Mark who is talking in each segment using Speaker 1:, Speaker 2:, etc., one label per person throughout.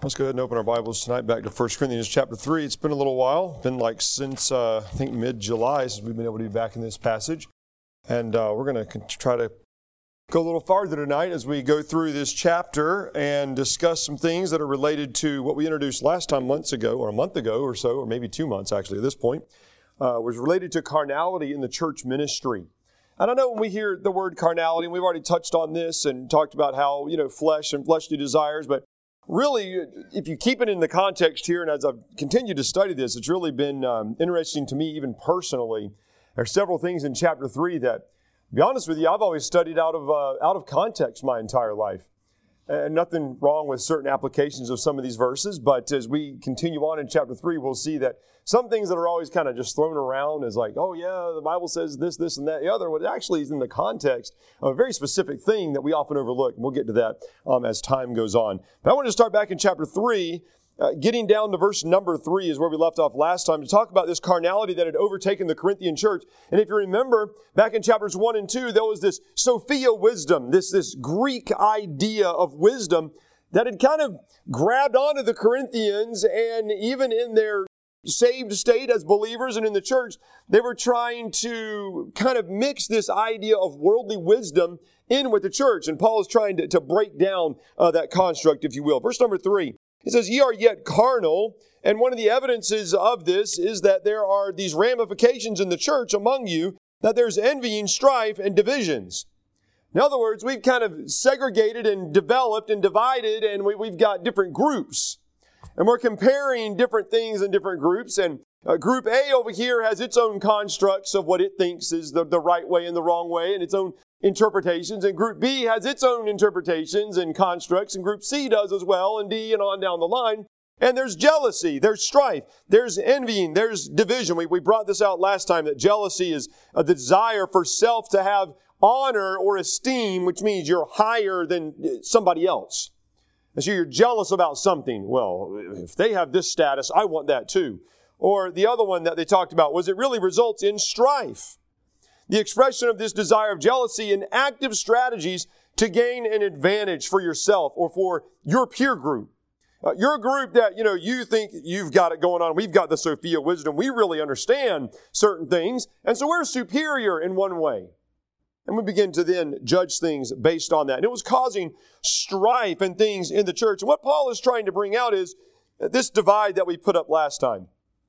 Speaker 1: Let's go ahead and open our Bibles tonight back to 1 Corinthians chapter 3. It's been a little while. Been like since, I think, mid-July since we've been able to be back in this passage. And we're going to try to go a little farther tonight as we go through this chapter and discuss some things that are related to what we introduced last time, months ago, or a month ago or so, or maybe 2 months actually at this point, was related to carnality in the church ministry. And I know when we hear the word carnality, and we've already touched on this and talked about how, flesh and fleshly desires, but really, if you keep it in the context here, and as I've continued to study this, it's really been interesting to me even personally. There are several things in chapter 3 that, to be honest with you, I've always studied out of context my entire life. And nothing wrong with certain applications of some of these verses, but as we continue on in chapter 3, we'll see that some things that are always kind of just thrown around as like, oh yeah, the Bible says this, and that, the other, what actually is in the context of a very specific thing that we often overlook. And we'll get to that as time goes on. But I want to start back in chapter 3, getting down to verse number 3 is where we left off last time to talk about this carnality that had overtaken the Corinthian church. And if you remember, back in chapters 1 and 2, there was this Sophia wisdom, this Greek idea of wisdom that had kind of grabbed onto the Corinthians, and even in their saved state as believers and in the church, they were trying to kind of mix this idea of worldly wisdom in with the church. And Paul is trying to break down that construct, if you will. Verse number 3. He says, "Ye are yet carnal," and one of the evidences of this is that there are these ramifications in the church among you, that there's envying, strife, and divisions. In other words, we've kind of segregated and developed and divided, and we've got different groups. And we're comparing different things in different groups, and Group A over here has its own constructs of what it thinks is the right way and the wrong way, and its own interpretations, and Group B has its own interpretations and constructs, and Group C does as well, and D, and on down the line. And there's jealousy, there's strife, there's envying, there's division. We brought this out last time, that jealousy is the desire for self to have honor or esteem, which means you're higher than somebody else. And so you're jealous about something. Well, if they have this status, I want that too. Or the other one that they talked about was it really results in strife. The expression of this desire of jealousy in active strategies to gain an advantage for yourself or for your peer group. Your group that, you think you've got it going on. We've got the Sophia wisdom. We really understand certain things. And so we're superior in one way. And we begin to then judge things based on that. And it was causing strife and things in the church. And what Paul is trying to bring out is this divide that we put up last time.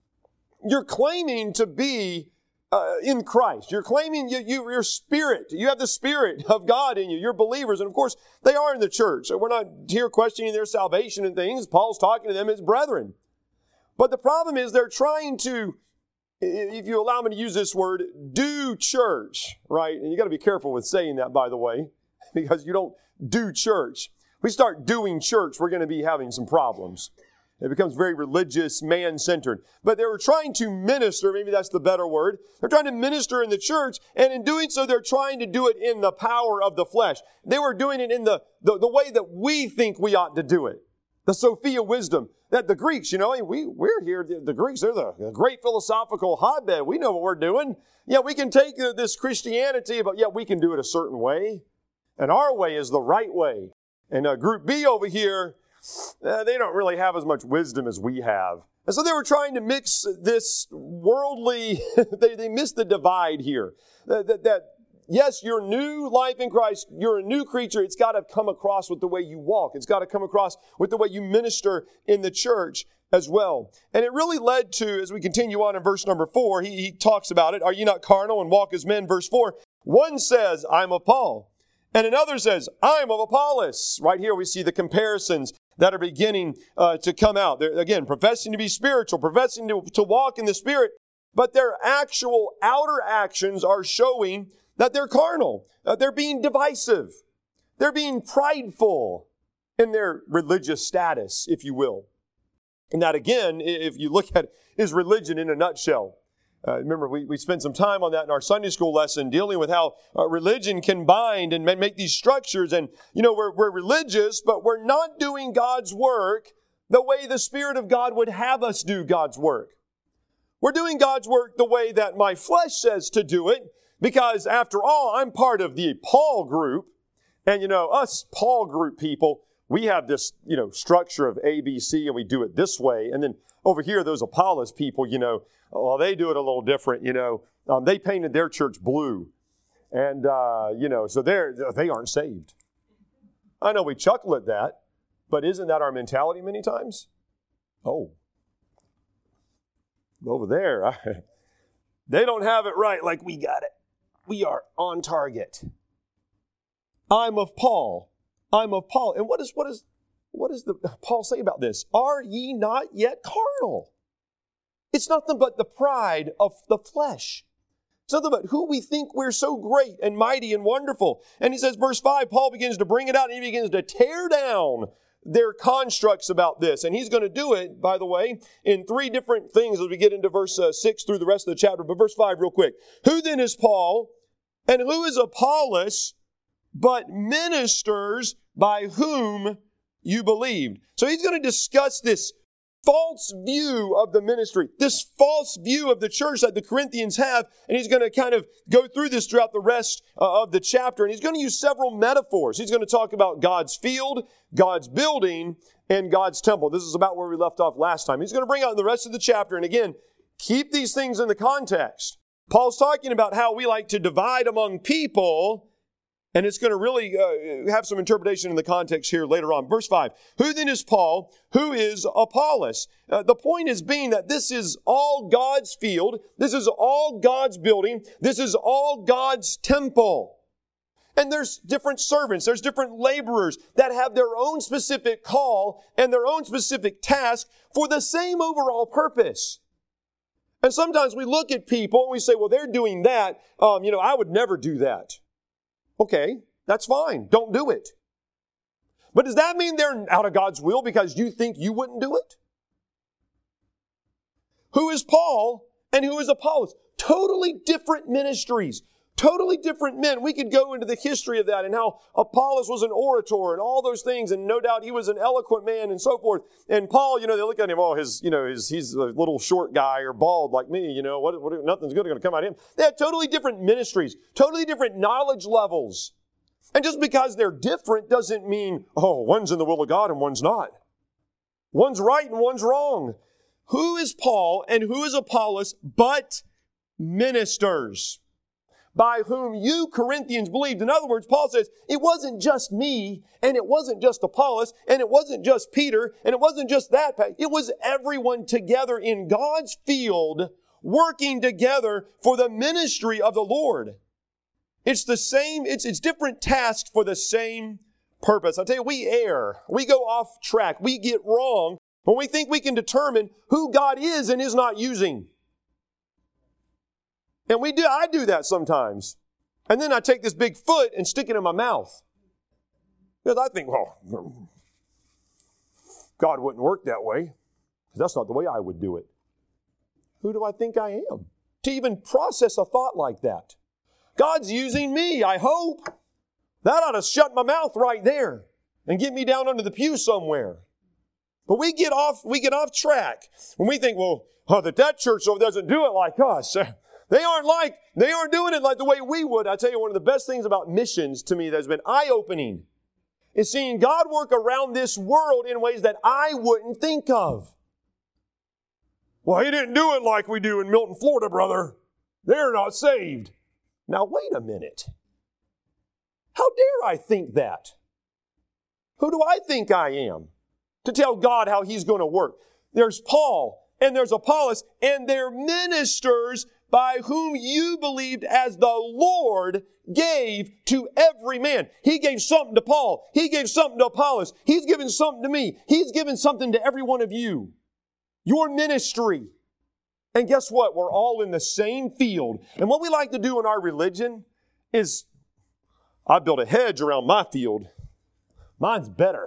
Speaker 1: You're claiming to be in Christ. You're claiming your spirit. You have the Spirit of God in you. You're believers. And of course, they are in the church. So we're not here questioning their salvation and things. Paul's talking to them as brethren. But the problem is they're trying to, if you allow me to use this word, do church, right? And you got to be careful with saying that, by the way, because you don't do church. If we start doing church, we're going to be having some problems. It becomes very religious, man-centered. But they were trying to minister, maybe that's the better word. They're trying to minister in the church, and in doing so, they're trying to do it in the power of the flesh. They were doing it in the way that we think we ought to do it. The Sophia wisdom. That the Greeks, we're here, the Greeks, they're the great philosophical hotbed. We know what we're doing. Yeah, we can take this Christianity, but yeah, we can do it a certain way. And our way is the right way. And Group B over here, they don't really have as much wisdom as we have. And so they were trying to mix this worldly, they missed the divide here. That yes, your new life in Christ, you're a new creature. It's got to come across with the way you walk. It's got to come across with the way you minister in the church as well. And it really led to, as we continue on in verse number 4, he talks about it. Are you not carnal and walk as men? Verse 4, one says, I'm of Paul. And another says, I'm of Apollos. Right here we see the comparisons that are beginning to come out. They're, again, professing to be spiritual, professing to walk in the Spirit, but their actual outer actions are showing that they're carnal. They're being divisive. They're being prideful in their religious status, if you will. And that, again, if you look at it, is religion in a nutshell. Remember, we spent some time on that in our Sunday school lesson, dealing with how religion can bind and make these structures. And, we're religious, but we're not doing God's work the way the Spirit of God would have us do God's work. We're doing God's work the way that my flesh says to do it, because after all, I'm part of the Paul group. And, us Paul group people, we have this, structure of A, B, C, and we do it this way. And then over here, those Apollos people, well, they do it a little different, they painted their church blue. And, so they aren't saved. I know we chuckle at that, but isn't that our mentality many times? Oh, over there, they don't have it right like we got it. We are on target. I'm of Paul. I'm of Paul. And what does Paul say about this? Are ye not yet carnal? It's nothing but the pride of the flesh. It's nothing but who we think we're so great and mighty and wonderful. And he says, verse 5, Paul begins to bring it out and he begins to tear down their constructs about this. And he's going to do it, by the way, in 3 different things as we get into verse 6 through the rest of the chapter. But verse 5 real quick. Who then is Paul and who is Apollos but ministers by whom you believed? So he's going to discuss this false view of the ministry, this false view of the church that the Corinthians have, and he's going to kind of go through this throughout the rest of the chapter, and he's going to use several metaphors. He's going to talk about God's field, God's building, and God's temple. This is about where we left off last time. He's going to bring out the rest of the chapter, and again, keep these things in the context. Paul's talking about how we like to divide among people, and it's going to really have some interpretation in the context here later on. Verse 5, who then is Paul? Who is Apollos? The point is being that this is all God's field. This is all God's building. This is all God's temple. And there's different servants. There's different laborers that have their own specific call and their own specific task for the same overall purpose. And sometimes we look at people and we say, well, they're doing that. I would never do that. Okay, that's fine. Don't do it. But does that mean they're out of God's will because you think you wouldn't do it? Who is Paul and who is Apollos? Totally different ministries. Totally different men. We could go into the history of that and how Apollos was an orator and all those things, and no doubt he was an eloquent man and so forth. And Paul, they look at him, he's a little short guy or bald like me, nothing's good going to come out of him. They had totally different ministries, totally different knowledge levels. And just because they're different doesn't mean, one's in the will of God and one's not. One's right and one's wrong. Who is Paul and who is Apollos but ministers? By whom you Corinthians believed. In other words, Paul says, it wasn't just me, and it wasn't just Apollos, and it wasn't just Peter, and it wasn't just that. It was everyone together in God's field, working together for the ministry of the Lord. It's the same, it's different tasks for the same purpose. I tell you, we err. We go off track. We get wrong when we think we can determine who God is and is not using. And I do that sometimes. And then I take this big foot and stick it in my mouth. Because I think, God wouldn't work that way. That's not the way I would do it. Who do I think I am to even process a thought like that? God's using me, I hope. That ought to shut my mouth right there and get me down under the pew somewhere. But we get off track when we think, that church over there doesn't do it like us. They aren't doing it like the way we would. I tell you, one of the best things about missions to me that has been eye-opening is seeing God work around this world in ways that I wouldn't think of. Well, He didn't do it like we do in Milton, Florida, brother. They're not saved. Now, wait a minute. How dare I think that? Who do I think I am to tell God how He's going to work? There's Paul and there's Apollos and they're ministers by whom you believed as the Lord gave to every man. He gave something to Paul. He gave something to Apollos. He's given something to me. He's given something to every one of you. Your ministry. And guess what? We're all in the same field. And what we like to do in our religion is, I built a hedge around my field. Mine's better.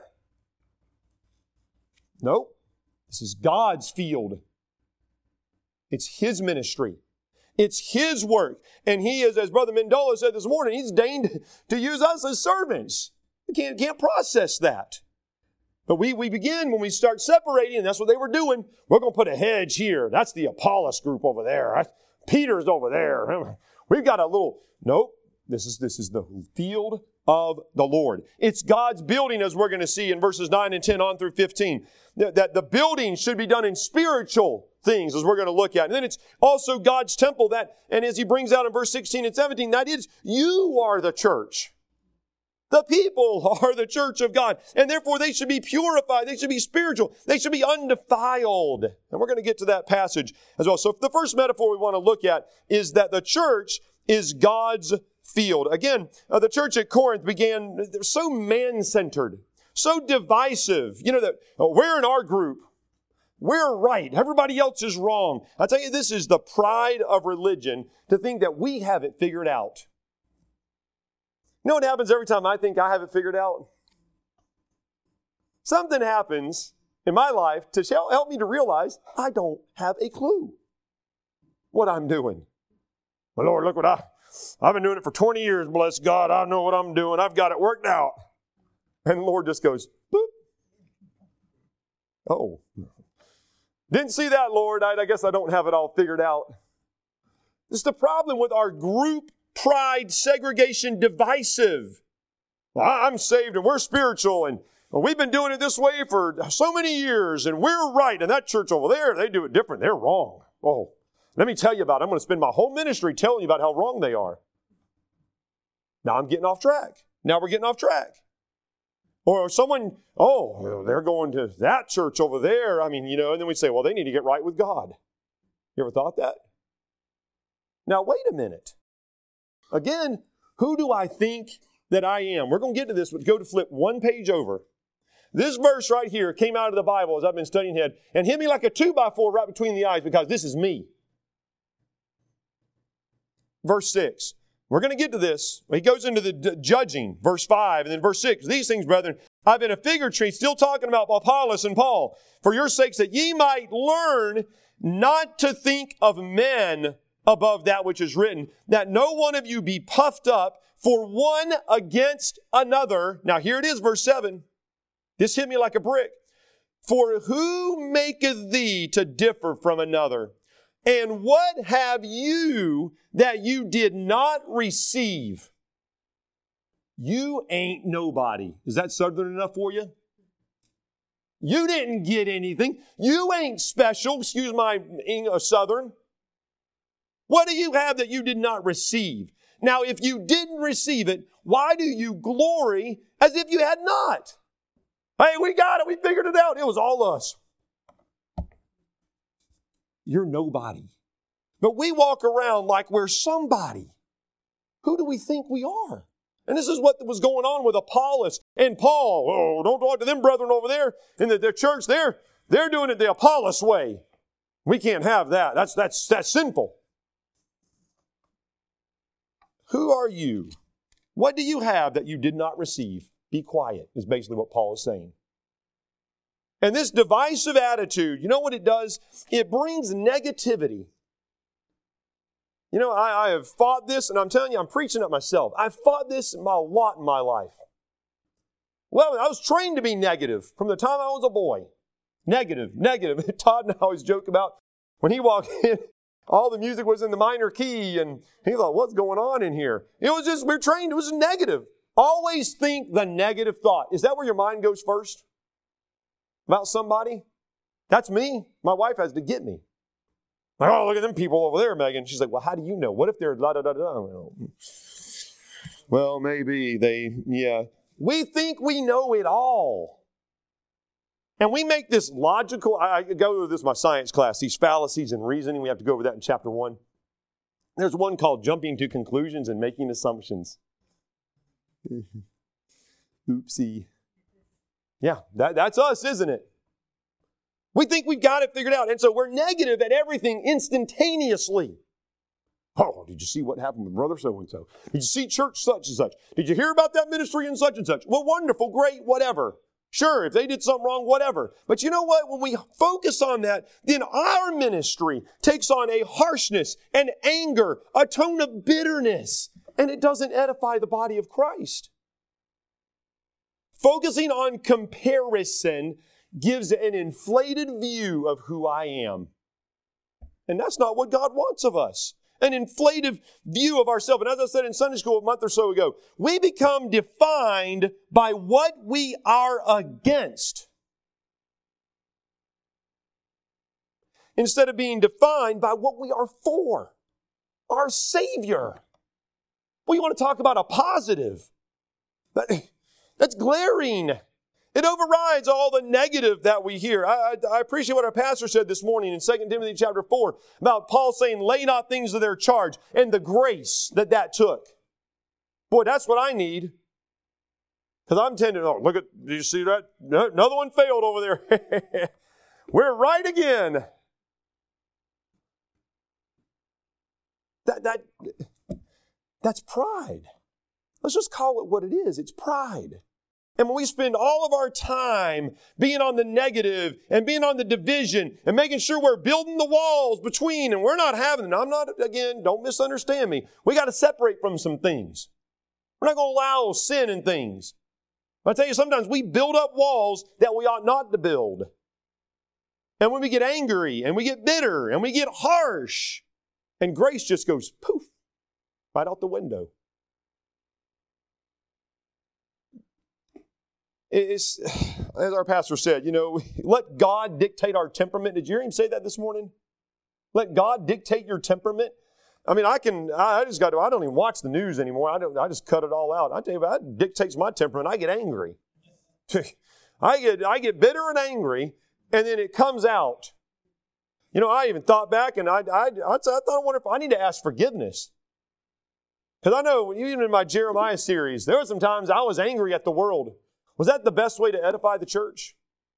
Speaker 1: Nope. This is God's field. It's His ministry. It's His work. And He is, as Brother Mendola said this morning, He's deigned to use us as servants. We can't process that. But we begin when we start separating, and that's what they were doing. We're going to put a hedge here. That's the Apollos group over there. Peter's over there. We've got a little, nope. This is the field of the Lord. It's God's building, as we're going to see in verses 9 and 10 on through 15. That the building should be done in spiritual things, as we're going to look at. And then it's also God's temple and as he brings out in verse 16 and 17, that is, you are the church. The people are the church of God, and therefore they should be purified. They should be spiritual. They should be undefiled. And we're going to get to that passage as well. So the first metaphor we want to look at is that the church is God's field. Again, the church at Corinth began so man-centered, so divisive. You know, that we're in our group. We're right. Everybody else is wrong. I tell you, this is the pride of religion to think that we have it figured out. You know what happens every time I think I have it figured out? Something happens in my life to help me to realize I don't have a clue what I'm doing. Well, Lord, look what I've been doing it for 20 years, bless God. I know what I'm doing. I've got it worked out. And the Lord just goes, boop. Oh, didn't see that, Lord. I guess I don't have it all figured out. This is the problem with our group pride, segregation, divisive. Well, I'm saved and we're spiritual and we've been doing it this way for so many years and we're right. And that church over there, they do it different. They're wrong. Oh, let me tell you about it. I'm going to spend my whole ministry telling you about how wrong they are. Now I'm getting off track. Now we're getting off track. Or someone, they're going to that church over there. I mean, and then we say, well, they need to get right with God. You ever thought that? Now, wait a minute. Again, who do I think that I am? We're going to get to this, but go to flip one page over. This verse right here came out of the Bible as I've been studying it and hit me like a 2x4 right between the eyes because this is me. Verse 6. We're going to get to this. He goes into the judging, verse 5, and then verse 6. These things, brethren, I've been a fig tree, still talking about Apollos and Paul, for your sakes that ye might learn not to think of men above that which is written, that no one of you be puffed up for one against another. Now here it is, verse 7. This hit me like a brick. For who maketh thee to differ from another? And what have you that you did not receive? You ain't nobody. Is that Southern enough for you? You didn't get anything. You ain't special. Excuse my Southern. What do you have that you did not receive? Now, if you didn't receive it, why do you glory as if you had not? Hey, we got it. We figured it out. It was all us. You're nobody. But we walk around like we're somebody. Who do we think we are? And this is what was going on with Apollos and Paul. Oh, don't talk to them brethren over there in the church. They're doing it the Apollos way. We can't have that. That's sinful. Who are you? What do you have that you did not receive? Be quiet, is basically what Paul is saying. And this divisive attitude, you know what it does? It brings negativity. I have fought this, and I'm telling you, I'm preaching it myself. I've fought this a lot in my life. Well, I was trained to be negative from the time I was a boy. Negative. Todd and I always joke about when he walked in, all the music was in the minor key, and he thought, what's going on in here? It was just, we're trained, it was negative. Always think the negative thought. Is that where your mind goes first? About somebody? That's me. My wife has to get me. Like, oh, look at them people over there, Megan. She's like, well, how do you know? What if they're da-da-da-da? Well, maybe yeah. We think we know it all. And we make this logical, I go over this in my science class, these fallacies in reasoning. We have to go over that in chapter 1. There's one called jumping to conclusions and making assumptions. Oopsie. Yeah, that's us, isn't it? We think we've got it figured out. And so we're negative at everything instantaneously. Oh, did you see what happened with brother so-and-so? Did you see church such and such? Did you hear about that ministry and such and such? Well, wonderful, great, whatever. Sure, if they did something wrong, whatever. But you know what? When we focus on that, then our ministry takes on a harshness, an anger, a tone of bitterness, and it doesn't edify the body of Christ. Focusing on comparison gives an inflated view of who I am. And that's not what God wants of us. an inflated view of ourselves. And as I said in Sunday school a month or so ago, we become defined by what we are against, instead of being defined by what we are for, our Savior. Well, you want to talk about a positive. That's glaring. It overrides all the negative that we hear. I appreciate what our pastor said this morning in 2 Timothy chapter 4 about Paul saying, lay not things to their charge, and the grace that took. Boy, that's what I need. Because I'm tending, oh, look at, do you see that? Another one failed over there. We're right again. That's pride. Let's just call it what it is. It's pride. And when we spend all of our time being on the negative and being on the division and making sure we're building the walls between and we're not having, and I'm not, again, don't misunderstand me. We got to separate from some things. We're not going to allow sin and things. I tell you, sometimes we build up walls that we ought not to build. And when we get angry and we get bitter and we get harsh, and grace just goes poof, right out the window. It's, as our pastor said, let God dictate our temperament. Did you hear him say that this morning? Let God dictate your temperament. I mean, I don't even watch the news anymore. I just cut it all out. I tell you, that dictates my temperament. I get angry. I get bitter and angry, and then it comes out. I even thought back, and I wonder if I need to ask forgiveness. Because I know, even in my Jeremiah series, there were some times I was angry at the world. Was that the best way to edify the church?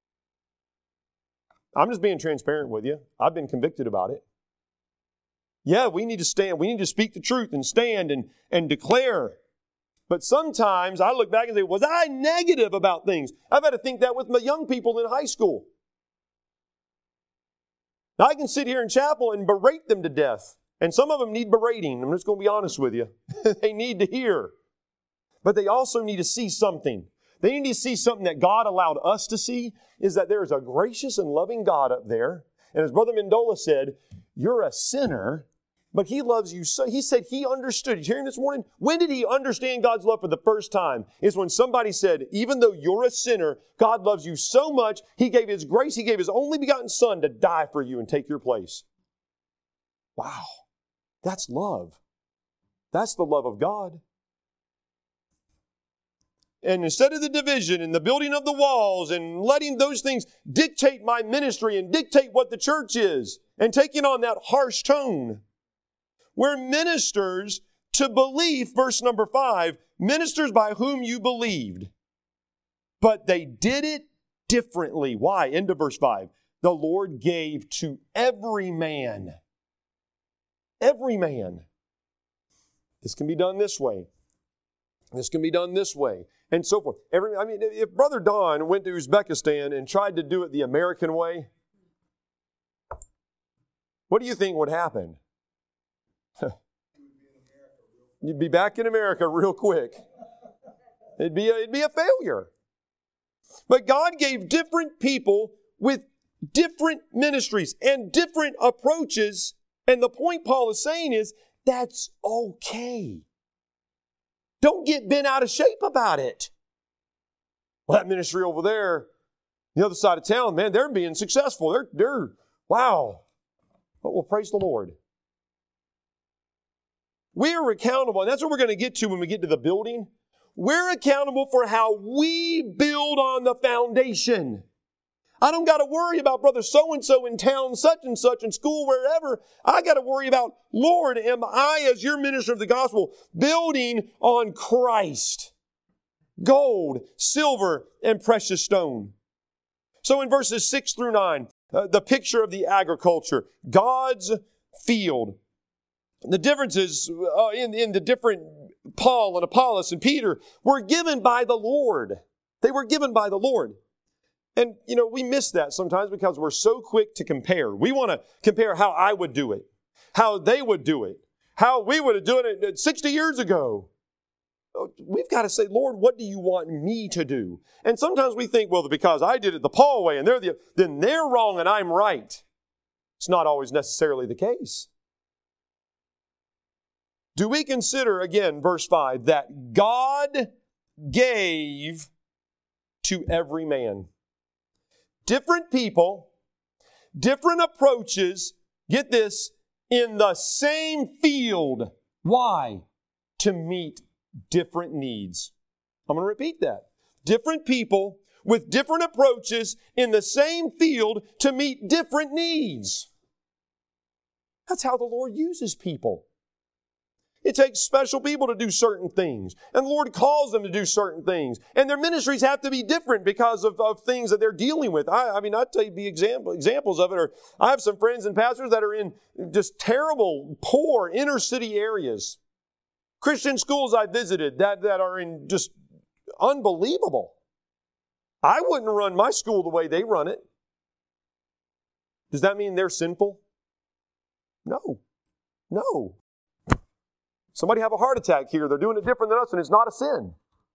Speaker 1: I'm just being transparent with you. I've been convicted about it. Yeah, we need to stand. We need to speak the truth and stand and declare. But sometimes I look back and say, was I negative about things? I've had to think that with my young people in high school. Now, I can sit here in chapel and berate them to death. And some of them need berating. I'm just going to be honest with you. They need to hear. But they also need to see something. They need to see something that God allowed us to see, is that there is a gracious and loving God up there. And as Brother Mendola said, you're a sinner, but He loves you so. He said He understood. Did you hear him this morning? When did he understand God's love for the first time? Is when somebody said, even though you're a sinner, God loves you so much, He gave His grace, He gave His only begotten Son to die for you and take your place. Wow. That's love. That's the love of God. And instead of the division and the building of the walls and letting those things dictate my ministry and dictate what the church is and taking on that harsh tone, we're ministers to belief, verse number 5, ministers by whom you believed. But they did it differently. Why? End of verse 5. The Lord gave to every man. Every man. This can be done this way. This can be done this way. And so forth. If Brother Don went to Uzbekistan and tried to do it the American way, what do you think would happen? You'd be back in America real quick. It'd be a failure. But God gave different people with different ministries and different approaches. And the point Paul is saying is, that's okay. Don't get bent out of shape about it. Well, that ministry over there, the other side of town, man, they're being successful. They're wow. But well, praise the Lord. We're accountable, and that's what we're going to get to when we get to the building. We're accountable for how we build on the foundation. I don't got to worry about brother so-and-so in town, such and such, in school, wherever. I got to worry about, Lord, am I, as your minister of the gospel, building on Christ? Gold, silver, and precious stone. So in verses 6 through 9, the picture of the agriculture, God's field. The differences in the different Paul and Apollos and Peter were given by the Lord. They were given by the Lord. And, we miss that sometimes because we're so quick to compare. We want to compare how I would do it, how they would do it, how we would have done it 60 years ago. We've got to say, Lord, what do you want me to do? And sometimes we think, well, because I did it the Paul way and then they're wrong and I'm right. It's not always necessarily the case. Do we consider, again, verse 5, that God gave to every man? Different people, different approaches, get this, in the same field. Why? To meet different needs. I'm going to repeat that. Different people with different approaches in the same field to meet different needs. That's how the Lord uses people. It takes special people to do certain things. And the Lord calls them to do certain things. And their ministries have to be different because of things that they're dealing with. I mean, I'll tell you the examples of it are, I have some friends and pastors that are in just terrible, poor, inner city areas. Christian schools I visited that are in just unbelievable. I wouldn't run my school the way they run it. Does that mean they're sinful? No. Somebody have a heart attack here. They're doing it different than us, and it's not a sin.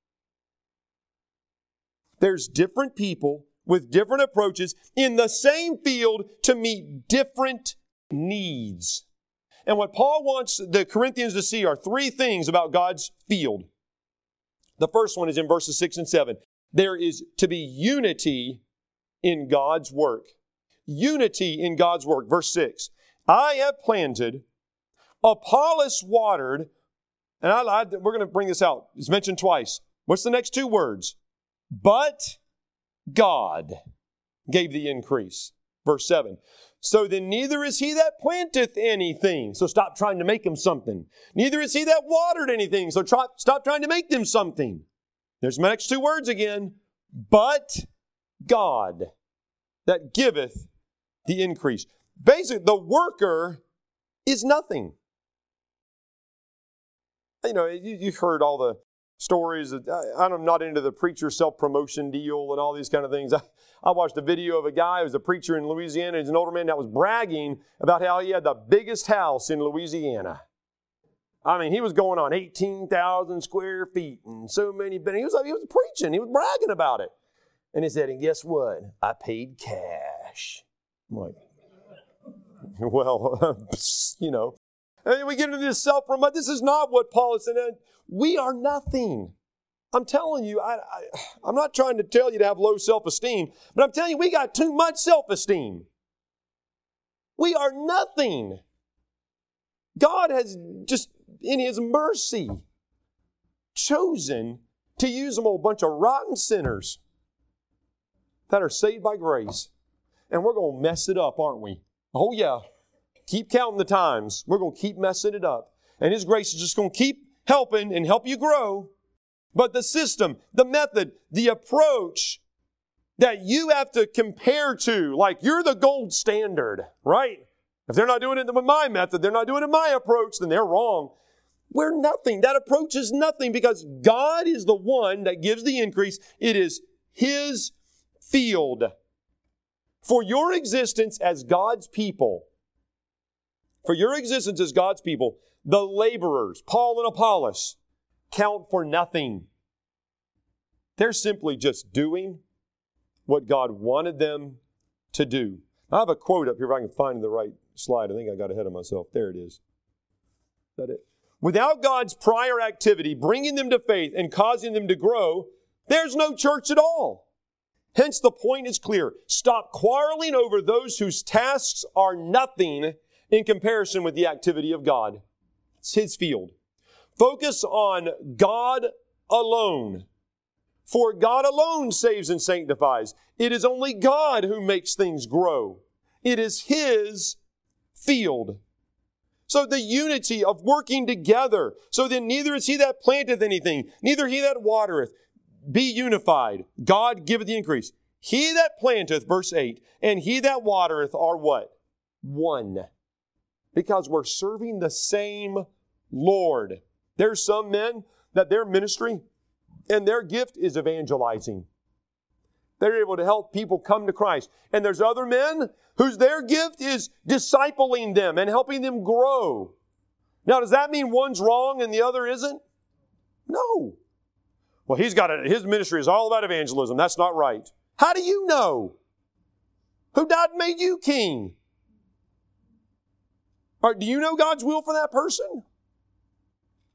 Speaker 1: There's different people with different approaches in the same field to meet different needs. And what Paul wants the Corinthians to see are three things about God's field. The first one is in verses 6 and 7. There is to be unity in God's work. Unity in God's work. Verse 6. I have planted, Apollos watered, and we're going to bring this out. It's mentioned twice. What's the next two words? But God gave the increase. Verse 7. So then neither is he that planteth anything. So stop trying to make him something. Neither is he that watered anything. So stop trying to make them something. There's my next two words again. But God that giveth the increase. Basically, the worker is nothing. You know, you've heard all the stories. I'm not into the preacher self-promotion deal and all these kind of things. I watched a video of a guy who was a preacher in Louisiana. He's an older man that was bragging about how he had the biggest house in Louisiana. I mean, he was going on 18,000 square feet and so many. But he was preaching. He was bragging about it. And he said, and guess what? I paid cash. I'm like, well, you know. And we get into this self-promotion. This is not what Paul is saying. We are nothing. I'm telling you, I'm not trying to tell you to have low self-esteem, but I'm telling you, we got too much self-esteem. We are nothing. God has just, in His mercy, chosen to use them a bunch of rotten sinners that are saved by grace. And we're going to mess it up, aren't we? Oh, yeah. Keep counting the times. We're going to keep messing it up. And His grace is just going to keep helping and help you grow. But the system, the method, the approach that you have to compare to, like you're the gold standard, right? If they're not doing it with my method, they're not doing it my approach, then they're wrong. We're nothing. That approach is nothing because God is the one that gives the increase. It is His field. For your existence as God's people, the laborers, Paul and Apollos, count for nothing. They're simply just doing what God wanted them to do. I have a quote up here if I can find the right slide. I think I got ahead of myself. There it is. Is that it? Without God's prior activity, bringing them to faith and causing them to grow, there's no church at all. Hence, the point is clear. Stop quarreling over those whose tasks are nothing in comparison with the activity of God. It's His field. Focus on God alone. For God alone saves and sanctifies. It is only God who makes things grow. It is His field. So the unity of working together. So then neither is he that planteth anything, neither he that watereth. Be unified. God giveth the increase. He that planteth, verse 8, and he that watereth are what? One. Because we're serving the same Lord. There's some men that their ministry and their gift is evangelizing. They're able to help people come to Christ. And there's other men whose their gift is discipling them and helping them grow. Now, does that mean one's wrong and the other isn't? No. Well, his ministry is all about evangelism. That's not right. How do you know? Who died and made you king? Or do you know God's will for that person?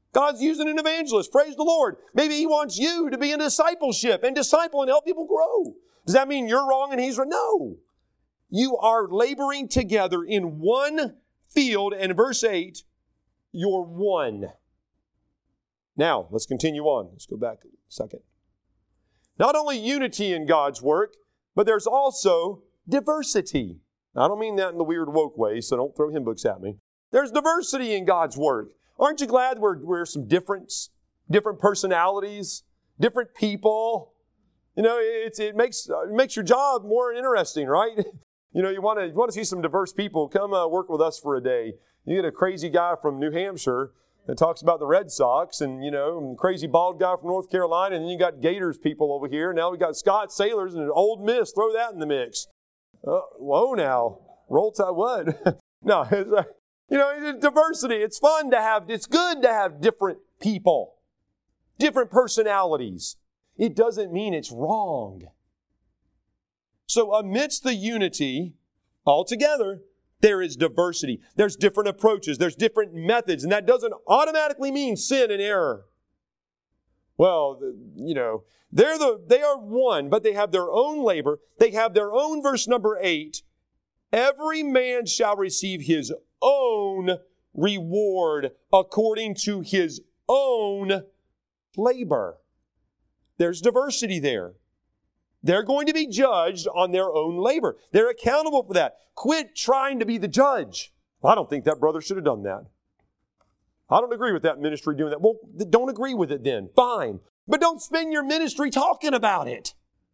Speaker 1: God's using an evangelist. Praise the Lord. Maybe He wants you to be in discipleship and disciple and help people grow. Does that mean you're wrong and He's right? No. You are laboring together in one field, and in verse 8, you're one. Now, let's continue on. Let's go back a second. Not only unity in God's work, but there's also diversity. Now, I don't mean that in the weird woke way, so don't throw hymn books at me. There's diversity in God's work. Aren't you glad we're some different personalities, different people? You know, it makes your job more interesting, right? You know, you want to see some diverse people. Come work with us for a day. You get a crazy guy from New Hampshire that talks about the Red Sox, and a crazy bald guy from North Carolina, and then you got Gators people over here. Now we got Scott Sailors and an Ole Miss. Throw that in the mix. Whoa, now roll tide. What? No, it's diversity. It's fun to have. It's good to have different people, different personalities. It doesn't mean it's wrong. So amidst the unity, altogether, there is diversity. There's different approaches. There's different methods. And that doesn't automatically mean sin and error. Well, they are one, but they have their own labor. They have their own, verse number 8. Every man shall receive his own reward according to his own labor. There's diversity there. They're going to be judged on their own labor. They're accountable for that. Quit trying to be the judge. Well, I don't think that brother should have done that. I don't agree with that ministry doing that. Well, don't agree with it then. Fine. But don't spend your ministry talking about it.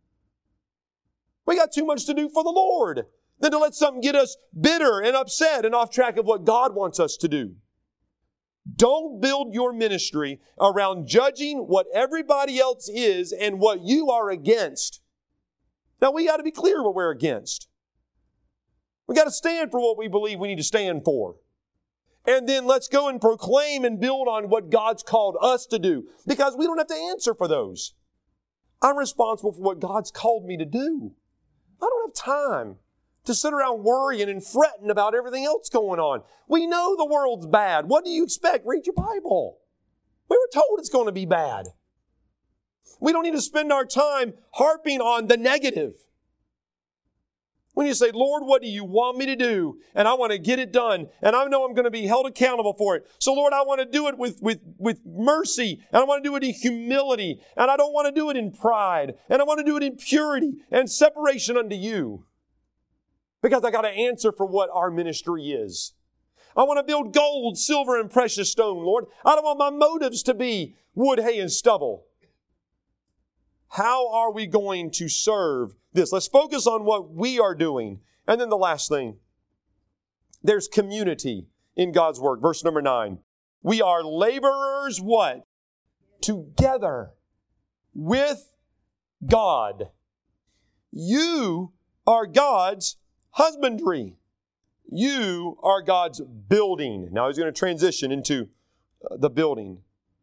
Speaker 1: We got too much to do for the Lord than to let something get us bitter and upset and off track of what God wants us to do. Don't build your ministry around judging what everybody else is and what you are against. Now, we got to be clear what we're against. We got to stand for what we believe we need to stand for. And then let's go and proclaim and build on what God's called us to do, because we don't have to answer for those. I'm responsible for what God's called me to do. I don't have time to sit around worrying and fretting about everything else going on. We know the world's bad. What do you expect? Read your Bible. We were told it's going to be bad. We don't need to spend our time harping on the negative. When you say, Lord, what do you want me to do? And I want to get it done. And I know I'm going to be held accountable for it. So, Lord, I want to do it with mercy. And I want to do it in humility. And I don't want to do it in pride. And I want to do it in purity and separation unto you. Because I got to answer for what our ministry is. I want to build gold, silver, and precious stone, Lord. I don't want my motives to be wood, hay, and stubble. How are we going to serve this? Let's focus on what we are doing. And then the last thing, there's community in God's work. Verse number 9. We are laborers, what? Together with God. You are God's husbandry. You are God's building. Now he's going to transition into the building.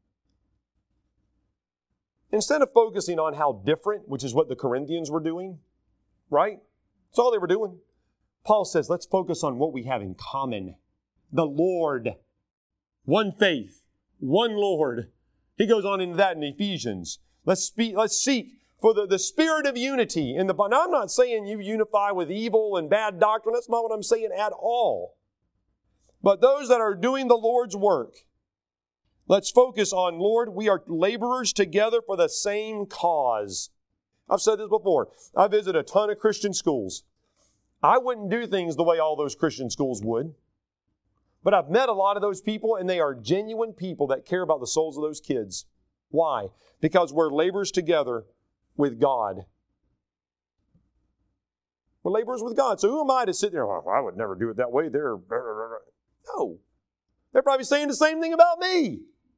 Speaker 1: Instead of focusing on how different, which is what the Corinthians were doing, right? That's all they were doing. Paul says, let's focus on what we have in common. The Lord. One faith. One Lord. He goes on into that in Ephesians. Let's seek for the spirit of unity in the body. Now, I'm not saying you unify with evil and bad doctrine. That's not what I'm saying at all. But those that are doing the Lord's work, let's focus on, Lord, we are laborers together for the same cause. I've said this before. I visit a ton of Christian schools. I wouldn't do things the way all those Christian schools would. But I've met a lot of those people, and they are genuine people that care about the souls of those kids. Why? Because we're laborers together with God. We're laborers with God. So who am I to sit there, I would never do it that way. No. They're probably saying the same thing about me.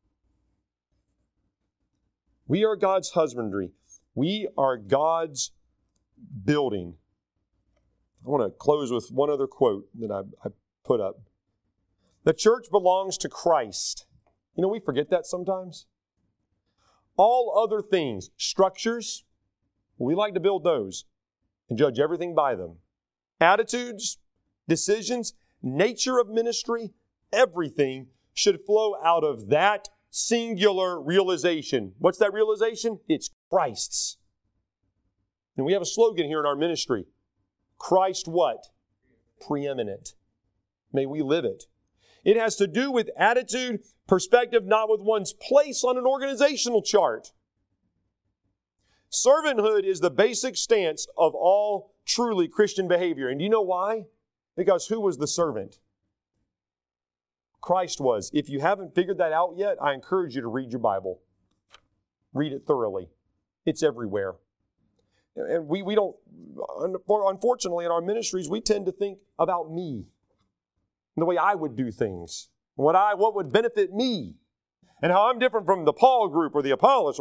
Speaker 1: We are God's husbandry. We are God's building. I want to close with one other quote that I put up. The church belongs to Christ. We forget that sometimes. All other things, structures, we like to build those and judge everything by them. Attitudes, decisions, nature of ministry, everything should flow out of that singular realization. What's that realization? It's Christ's. And we have a slogan here in our ministry. Christ what? Preeminent. May we live it. It has to do with attitude, perspective, not with one's place on an organizational chart. Servanthood is the basic stance of all truly Christian behavior. And do you know why? Because who was the servant? Christ was. If you haven't figured that out yet, I encourage you to read your Bible. Read it thoroughly. It's everywhere. And we don't, unfortunately in our ministries, we tend to think about me. The way I would do things. What would benefit me. And how I'm different from the Paul group or the Apollos.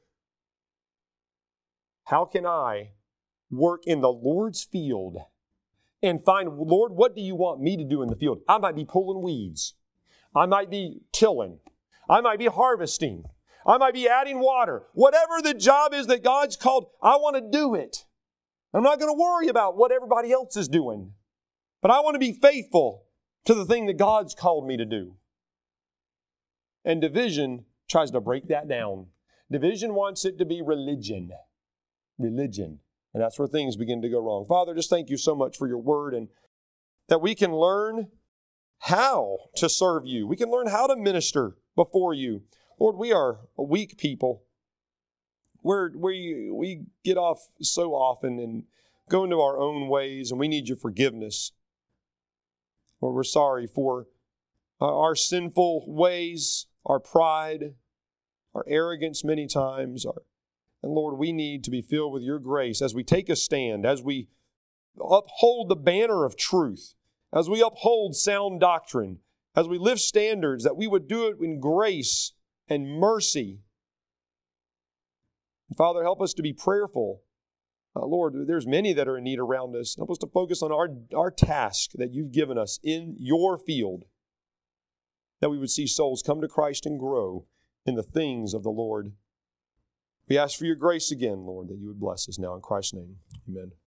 Speaker 1: How can I work in the Lord's field and find, Lord, what do you want me to do in the field? I might be pulling weeds. I might be tilling. I might be harvesting. I might be adding water. Whatever the job is that God's called, I want to do it. I'm not going to worry about what everybody else is doing. But I want to be faithful to the thing that God's called me to do. And division tries to break that down. Division wants it to be religion. Religion. And that's where things begin to go wrong. Father, just thank you so much for your word and that we can learn how to serve you. We can learn how to minister before you. Lord, we are a weak people. We get off so often and go into our own ways, and we need your forgiveness. Lord, we're sorry for our sinful ways, our pride, our arrogance many times. And Lord, we need to be filled with your grace as we take a stand, as we uphold the banner of truth, as we uphold sound doctrine, as we lift standards, that we would do it in grace and mercy. Father, help us to be prayerful. Lord, there's many that are in need around us. Help us to focus on our task that you've given us in your field, that we would see souls come to Christ and grow in the things of the Lord. We ask for your grace again, Lord, that you would bless us now in Christ's name. Amen.